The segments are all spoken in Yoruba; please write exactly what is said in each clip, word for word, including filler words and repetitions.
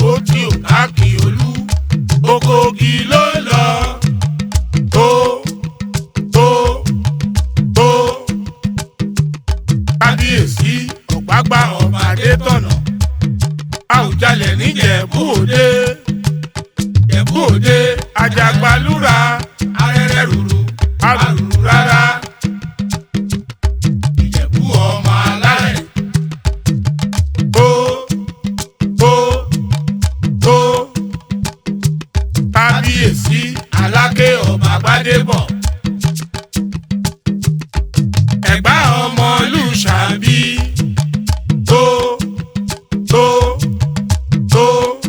àpò tí ò káàkì olú òkòògì ló lọ tó tó tó kábíyèsí ọ̀gbágbá ọba Adétọ̀nà Àwùjalẹ̀ níjẹ̀bú Òde Ìjẹ̀bú Òde Àjàgbàlúra arẹ́rẹ́ rúru arúrú rárá Ìjẹ̀bú ọmọ alárẹ̀ tó tó tó kábíyèsí Aláké ọba Gbádébọ̀ Ẹ̀gbá ọmọ Olúṣàbí tó tó tó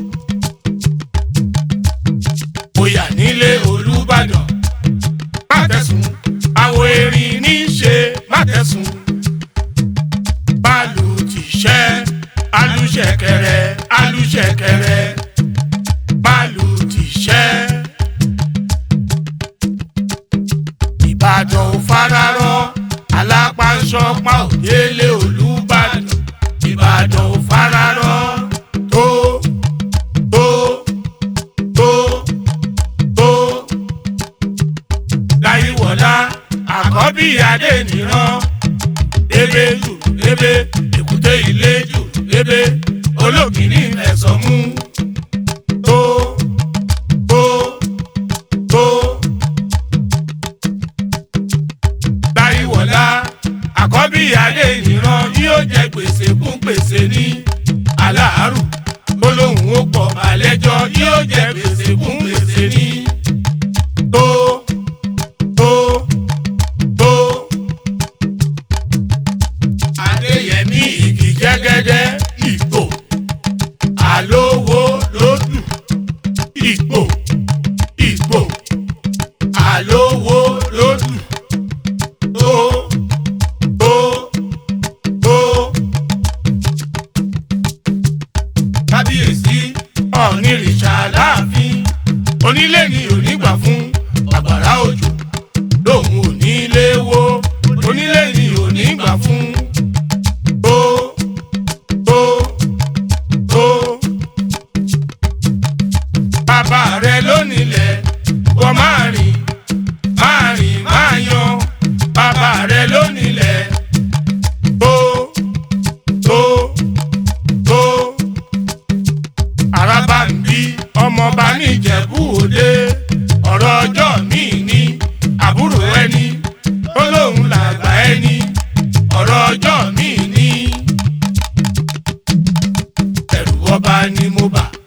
bóyá nílé Olúbàdàn má tẹ̀sùn àwọn erin ní í ṣe má tẹ̀sùn báàlù tìṣẹ́ alúṣẹ̀kẹ̀rẹ̀ alúṣẹ̀kẹ̀rẹ̀ báàlù tìṣẹ́ Ìbàdàn ò fararọ́ alápánṣọpá òdélé Olúbàdàn Ìbàdàn ò fararọ́ tó tó tó tó Láyíwọlá àkọ́bí Adéníran ebe jù ebe èkúté ilé jù ebe olókìní ẹ̀sọ́ mú tó tó tó Láyíwọlá àkọ́bí Adéníran yóò jẹ gbèsè fún gbèsè ní aláàrù olóhùn ó pọ̀ àlẹ́jọ́ yóò jẹ gbèsè fún gbèsè ní tó tó tó Adéyẹmí igi jẹ́gẹ́dẹ́ Ìgbò àlówó lódù Ìgbò Ìgbò àlówó lódù tó tó tó kábíyèsí Ọ̀nìrìṣà Aláàfin onílé ni onígbà fún àgbàrá òjò lòun ò ní lé wó onílé ni onígbà fún tó tó tó bàbá rẹ lónílẹ̀ wọ́n máa rìn máa rìn máa yan bàbá rẹ lónílẹ̀ tó tó tó Arábàmbí ọmọọba níjẹ̀bú Òde ọ̀rọ̀ ọjọ́ mi ní àbúrò ẹni ó lóun làgbà ẹni ọ̀rọ̀ ọjọ́ mi ní ẹ̀rù ọba ni mo bà